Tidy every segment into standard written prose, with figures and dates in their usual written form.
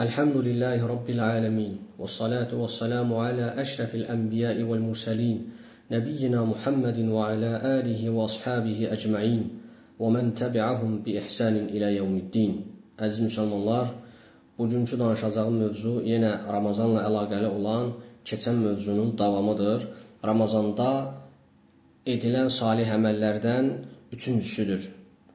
Elhamdülillahi Rabbil alemin. Və salatu və salamu alə əşrəfil ənbiyai vəl mürsəlin. Nəbiyyina Muhammedin və alə alihi və ashabihi əcma'in. Və mən təbi'ahum bi ihsanin ilə yevmiddin. Əziz müsəlmanlar, bugünkü danışacağım mövzu yenə Ramazanla əlaqəli olan keçən mövzunun davamıdır. Ramazanda edilən salih əməllərdən üçüncüsüdür.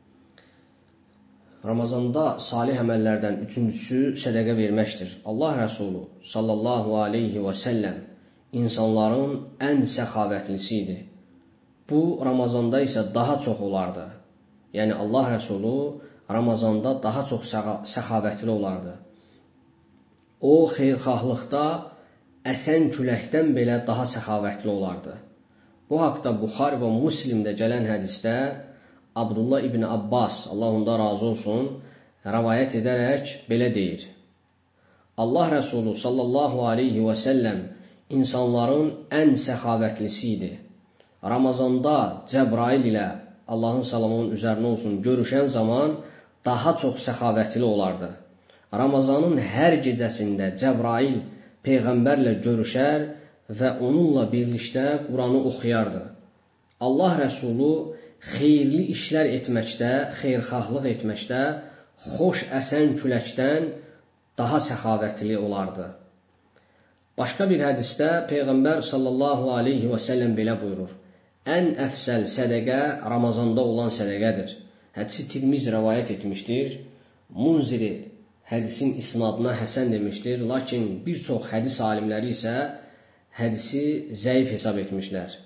Ramazanda salih əməllərdən üçüncüsü sədəqə verməkdir. Allah Rəsulu sallallahu aleyhi və səlləm insanların ən səxavətlisidir. Bu, Ramazanda isə daha çox olardı. Yəni, Allah Rəsulu Ramazanda daha çox səxavətli olardı. O, xeyrxahlıqda əsən küləkdən belə daha səxavətli olardı. Bu haqda Buxari və Müslimdə gələn hədisdə Abdullah ibn Abbas, Allah ondan razı olsun, rəvayət edərək belə deyir. Allah Rəsulu sallallahu aleyhi və səlləm insanların ən səxavətlisi idi. Ramazanda Cəbrail ilə Allahın salamının üzərinə olsun görüşən zaman daha çox səxavətli olardı. Ramazanın hər gecəsində Cəbrail Peyğəmbərlə görüşər və onunla birlikdə Quranı oxuyardı. Allah Rəsulu xeyirli işlər etməkdə, xeyrxahlıq etməkdə, xoş əsən küləkdən daha səxavətli olardı. Başqa bir hədisdə Peyğəmbər sallallahu aleyhi və səlləm belə buyurur. Ən əfsəl sədəqə Ramazanda olan sədəqədir. Hədisi Tirmizi rəvayət etmişdir. Munziri hədisin isnadına həsən demişdir. Lakin bir çox hədis alimləri isə hədisi zəif hesab etmişlər.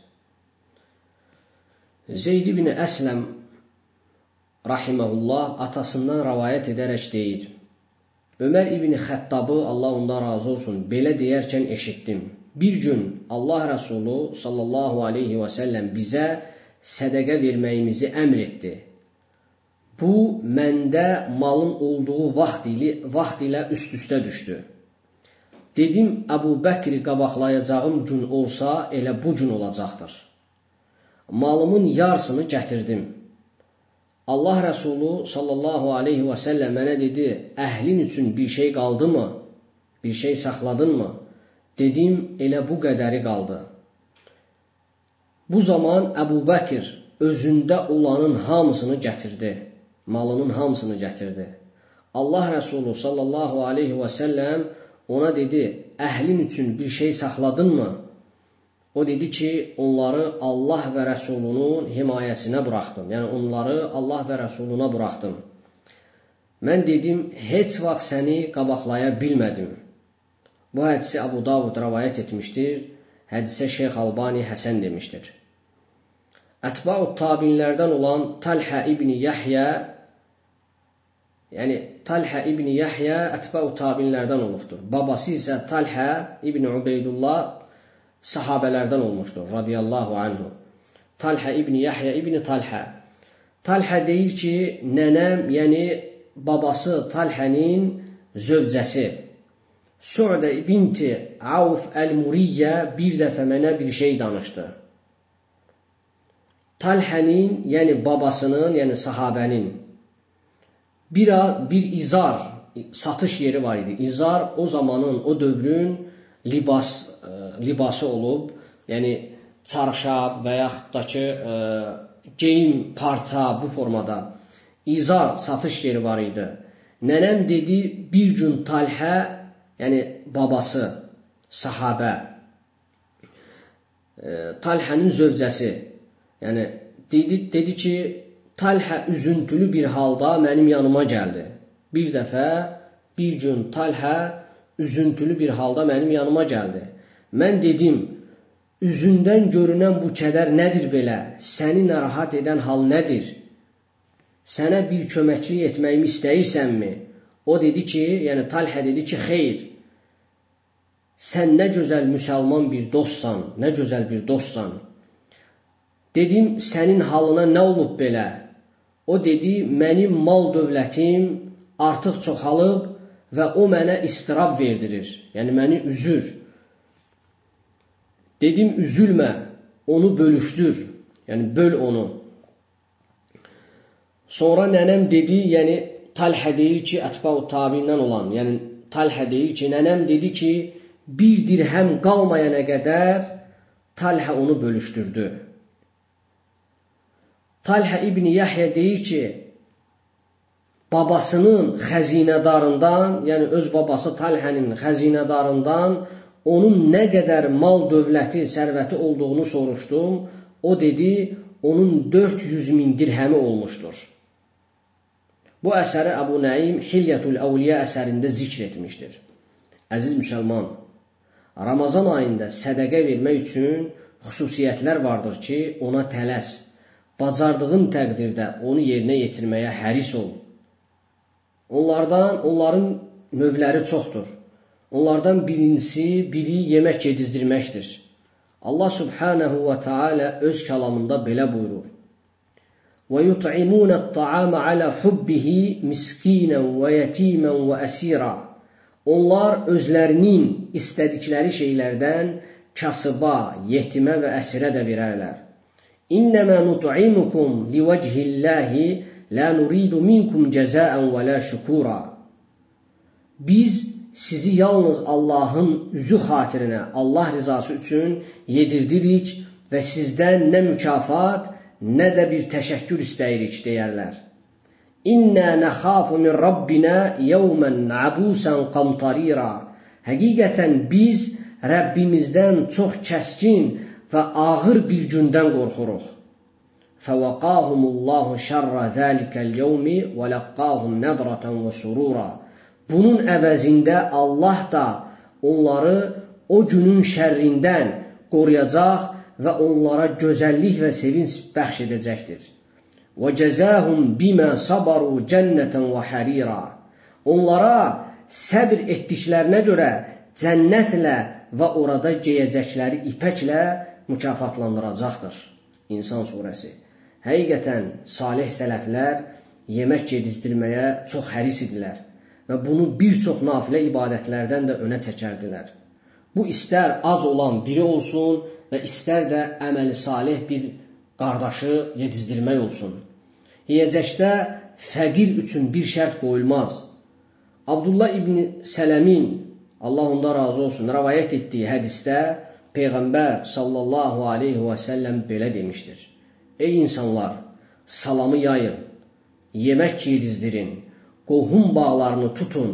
Zeyd ibn Əsləm rahiməhullah atasından rəvayət edərək deyir. Ömər ibn Xəttabı, Allah ondan razı olsun, belə deyərkən eşitdim. Bir gün Allah Rəsulu sallallahu aleyhi və səlləm bizə sədəqə verməyimizi əmr etdi. Bu, məndə malın olduğu vaxt ilə üst-üstə düşdü. Dedim, Əbu Bəkri qabaqlayacağım gün olsa, elə bu gün olacaqdır. Malımın yarısını gətirdim. Allah Rəsulu sallallahu aleyhi və səlləm mənə dedi, əhlin üçün bir şey qaldı mı? Bir şey saxladın mı? Dedim, elə bu qədəri qaldı. Bu zaman Əbu Bəkir özündə olanın hamısını gətirdi. Malının hamısını gətirdi. Allah Rəsulu sallallahu aleyhi və səlləm ona dedi, əhlin üçün bir şey saxladın mı? O dedi ki, onları Allah və Rəsulunun himayəsinə buraxdım. Yəni, onları Allah və Rəsuluna buraxdım. Mən dedim, heç vaxt səni qabaqlaya bilmədim. Bu hədisi Abu Davud rəvayət etmişdir. Hədisə Şeyx Albani Həsən demişdir. Ətba'u tabinlərdən olan Talhə ibn Yahya, yəni Talhə ibn Yahya Ətba'u tabinlərdən olubdur. Babası isə Talhə ibn Ubeydullah sahabələrdən olmuşdur, radiyallahu anhu. Talhə ibn Yahya ibn Talhə. Talhə deyir ki, nənəm, yəni babası Talhənin zövcəsi Su'də binti Avf əl-Muriyyə bir dəfə mənə bir şey danışdı. Talhənin, yəni babasının, yəni sahabənin bir izar satış yeri var idi. İzar o zamanın, o dövrün libası olub, yəni çarşab və yaxud da ki, geyim, parça bu formada izar satış yeri var idi. Nənəm dedi, bir gün Talhə, yəni babası, sahabə, Talhənin zövcəsi, yəni dedi ki, Talhə üzüntülü bir halda mənim yanıma gəldi. Bir dəfə, bir gün Talhə üzüntülü bir halda mənim yanıma gəldi. Mən dedim, üzündən görünən bu kədər nədir belə? Səni narahat edən hal nədir? Sənə bir köməklik etməyimi istəyirsənmi? O dedi ki, yəni Talhə dedi ki, xeyr. Sən nə gözəl müsəlman bir dostsan, nə gözəl bir dostsan. Dedim, sənin halına nə olub belə? O dedi, mənim mal dövlətim artıq çoxalıb və o mənə istirab verdirir. Yəni, məni üzür. Dedim, üzülmə, onu bölüşdür. Yəni, böl onu. Sonra nənəm dedi, yəni Talhə deyir ki, ətba'u tabiindən olan, yəni Talhə deyir ki, nənəm dedi ki, bir dirhəm qalmayana qədər Talhə onu bölüşdürdü. Talhə İbn Yahya deyir ki, babasının xəzinədarından, yəni öz babası Talhənin xəzinədarından onun nə qədər mal dövləti, sərvəti olduğunu soruşdum. O dedi, onun 400.000 dirhəmi olmuşdur. Bu əsəri Əbu Nəim Hilyətül Əvliya əsərində zikr etmişdir. Əziz müsəlman, Ramazan ayında sədəqə vermək üçün xüsusiyyətlər vardır ki, ona tələs. Bacardığın təqdirdə onu yerinə yetirməyə həris ol. Onların növləri çoxdur. Onlardan biri yemək yedizdirməkdir. Allah Subhanahu və Teala öz kəlamında belə buyurur. وَيُطْعِمُونَ الطَّعَامَ عَلَى حُبِّهِ مِسْكِينًا وَيَتِيمًا وَأَسِيرًا. Onlar özlərinin istədikləri şeylərdən kasıba, yetimə və əsirə də verərlər. İnnəmə nut'imukum livəchillahi la nuridu minkum cəzaən və la şükura. Biz sizi yalnız Allahın üzü xatirinə, Allah rizası üçün yedirdirik və sizdən nə mükafat, nə də bir təşəkkür istəyirik deyərlər. İnnə nəxafu min Rabbinə yevmən abusən qamtarira. Həqiqətən biz Rəbbimizdən çox kəskin və ağır bir gündən qorxuruq. Fəvəqahumullahu şərrə zəlikəl yevmi və ləqqahum nədratan və surura. Bunun əvəzində Allah da onları o günün şərrindən qoruyacaq və onlara gözəllik və sevinç bəxş edəcəkdir. وَجَزَاهُمْ بِمَا صَبَرُوا جَنَّةً وَحَرِيرًا. Onlara səbr etdiklərinə görə cənnətlə və orada geyəcəkləri ipəklə mükafatlandıracaqdır. İnsan surəsi. Həqiqətən salih sələflər yemək yedizdirməyə çox həris idilər və bunu bir çox nafilə ibadətlərdən də önə çəkərdilər. Bu istər az olan biri olsun və istər də əməli salih bir qardaşı yedizdirmək olsun. Yeyəcəkdə fəqir üçün bir şərt qoyulmaz. Abdullah İbn Sələmin, Allah ondan razı olsun, rəvayət etdiyi hədisdə Peyğəmbər sallallahu aleyhi və səlləm belə demişdir. Ey insanlar, salamı yayın, yemək yedizdirin, qohum bağlarını tutun,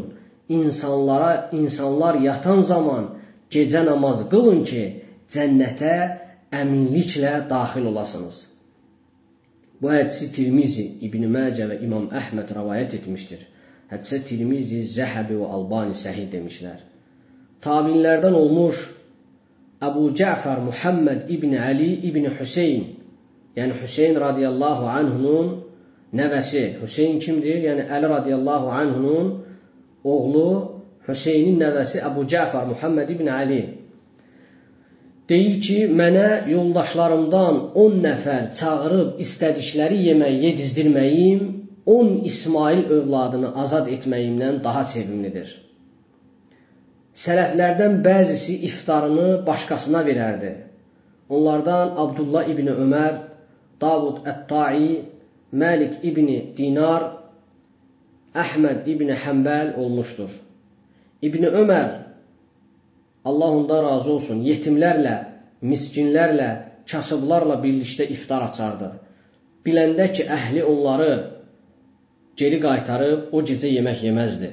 insanlar yatan zaman gecə namaz qılın ki, cənnətə əminliklə daxil olasınız. Bu hədisi Tirmizi, İbn Məcə və İmam Əhməd rəvayət etmişdir. Hədisə Tirmizi, Zəhəbi və Albani səhih demişlər. Tabinlərdən olmuş Əbu Cəfər Muhammed İbn Ali İbn Hüseyn, yəni Hüseyn radiyallahu anhunun nəvəsi. Hüseyn kimdir? Yəni Əli radiyallahu anhunun oğlu Hüseynin nəvəsi Əbu Cəfər Muhammed İbn Ali. Deyir ki, mənə yoldaşlarımdan 10 nəfər çağırıb istədikləri yemək yedizdirməyim, 10 İsmail övladını azad etməyimdən daha sevimlidir. Sələflərdən bəzisi iftarını başqasına verərdi. Onlardan Abdullah İbni Ömər, Davud Ət-Tai, Məlik İbni Dinar, Əhməd İbni Həmbəl olmuşdur. İbni Ömər, Allah ondan razı olsun, yetimlərlə, miskinlərlə, kasıblarla birlikdə iftar açardı. Biləndə ki, əhli onları geri qaytarıb o gecə yemək yeməzdi.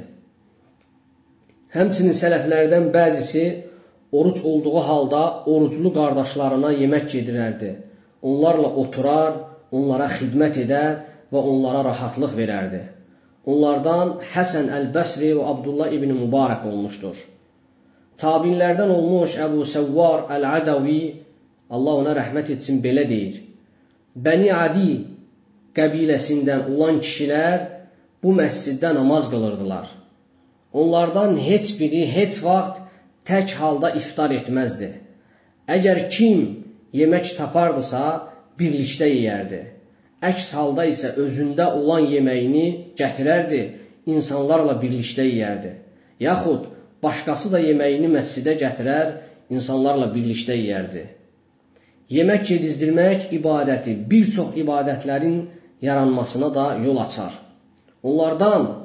Həmçinin sələflərdən bəzisi oruç olduğu halda oruclu qardaşlarına yemək yedirərdi. Onlarla oturar, onlara xidmət edər və onlara rahatlıq verərdi. Onlardan Həsən Əl-Bəsri və Abdullah İbn Mübarək olmuşdur. Tabinlərdən olmuş Əbu Səvvar Əl-Adavi, Allah ona rəhmət etsin, belə deyir. Bəni Adi qəbiləsindən olan kişilər bu məsciddə namaz qılırdılar. Onlardan heç biri heç vaxt tək halda iftar etməzdi. Əgər kim yemək tapardısa, birlikdə yeyərdi. Əks halda isə özündə olan yeməyini gətirərdi, insanlarla birlikdə yeyərdi. Yaxud başqası da yeməyini məscidə gətirər, insanlarla birlikdə yeyərdi. Yemək yedizdirmək ibadəti bir çox ibadətlərin yaranmasına da yol açar. Onlardan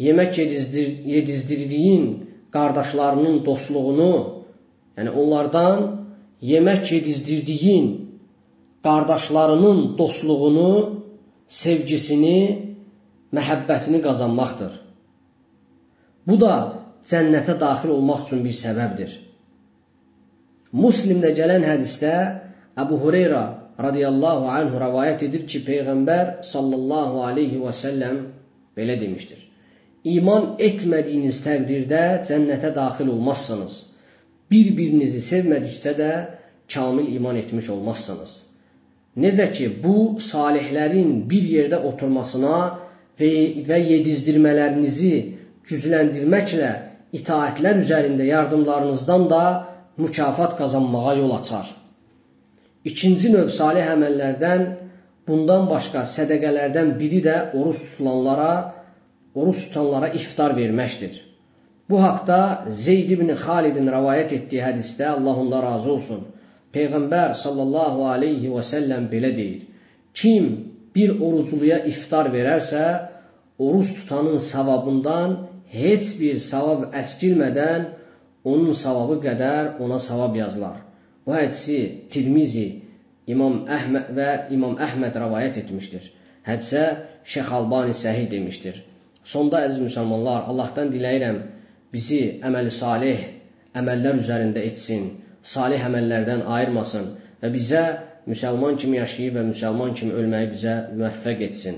yemək yedizdirdiyin qardaşlarının dostluğunu, yəni onlardan yemək yedizdirdiyin qardaşlarının dostluğunu, sevgisini, məhəbbətini qazanmaqdır. Bu da cənnətə daxil olmaq üçün bir səbəbdir. Müslimdə gələn hədisdə Əbu Hureyra radiyallahu anhu rəvayət edir ki, Peyğəmbər sallallahu aleyhi və səlləm belə demişdir. İman etmədiyiniz təqdirdə cənnətə daxil olmazsınız. Bir-birinizi sevmədikcə də kamil iman etmiş olmazsınız. Necə ki, bu salihlərin bir yerdə oturmasına və yedizdirmələrinizi gücləndirməklə itaətlər üzərində yardımlarınızdan da mükafat qazanmağa yol açar. İkinci növ salih əməllərdən bundan başqa sədəqələrdən biri də oruç tutanlara iftar verməkdir. Bu haqda Zeyd ibn Xalidin rəvayət etdiyi hədisdə, Allah ondan razı olsun, Peyğəmbər sallallahu aleyhi və səlləm belə deyir: kim bir orucluya iftar verərsə, oruç tutanın savabından heç bir savab əskilmədən onun savabı qədər ona savab yazılar. Bu hədisi Tirmizi, İmam Əhməd rəvayət etmişdir. Hədisə Şeyx Albani səhih demişdir. Sonda əziz müsəlmanlar, Allahdan diləyirəm bizi əməli salih əməllər üzərində etsin, salih əməllərdən ayırmasın və bizə müsəlman kimi yaşayıb və müsəlman kimi ölməyi bizə müvəffəq etsin.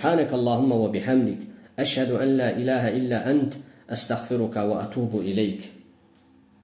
Subhanəkəllahumma və bihamdik. Əşhədu ən la ilahə illə ənt, əstəğfiruka və ətubu ileyk.